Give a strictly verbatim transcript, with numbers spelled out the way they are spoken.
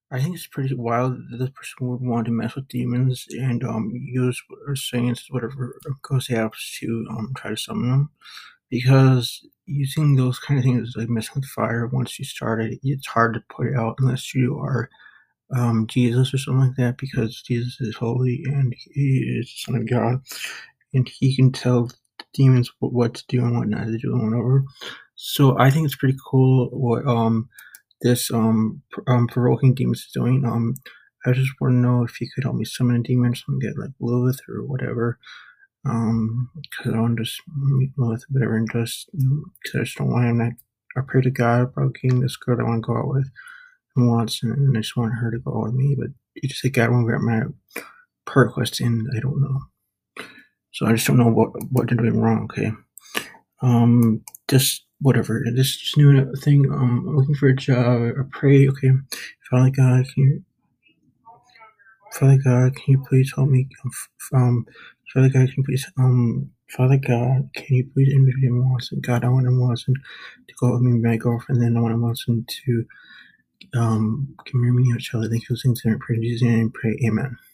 I think it's pretty wild that this person would want to mess with demons and um use or saints, whatever ghost apps to um try to summon them. Because using those kind of things like messing with fire once you start it, it's hard to put it out unless you are um Jesus or something like that, because Jesus is holy and he is the Son of God, and he can tell the demons what, what to do and what not to do and whatever. So I think it's pretty cool what um this um pr- um provoking demons is doing. Um, I just want to know if you could help me summon a demon, so I can get like Lilith or whatever. Um, because I want to just meet Lilith or whatever, and just because I just don't want him. That I pray to God about getting this girl that I want to go out with and Watson, and I just want her to go out with me. But you just say God won't get my prayer request in. I don't know. So I just don't know what what they're doing wrong. Okay. Um, just whatever. This just new thing. Um, I'm looking for a job. I pray. Okay, Father God, can you, Father God, can you please help me? Um, Father God, can you please um, Father God, can you please interview Watson? God, I want Watson to go with me and my girlfriend. Then I want Watson to um, can you hear me? Shall I think those things in prayer in Jesus' name? Pray. Amen.